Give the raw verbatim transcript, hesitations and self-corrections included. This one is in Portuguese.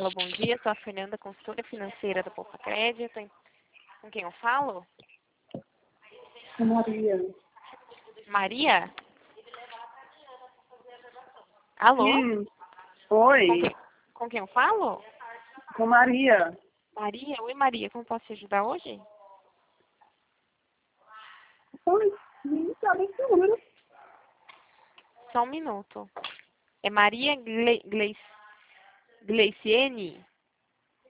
Alô, bom dia. Sou a Fernanda, consultora financeira da Poupa Crédito. Com quem eu falo? Maria. Maria? Alô? Sim. Com Oi. quem, com quem eu falo? Com Maria. Maria? Oi, Maria. Como posso te ajudar hoje? Oi. Me sabe esse número. Só um minuto. É Maria Gle, Gle, Gleiciene?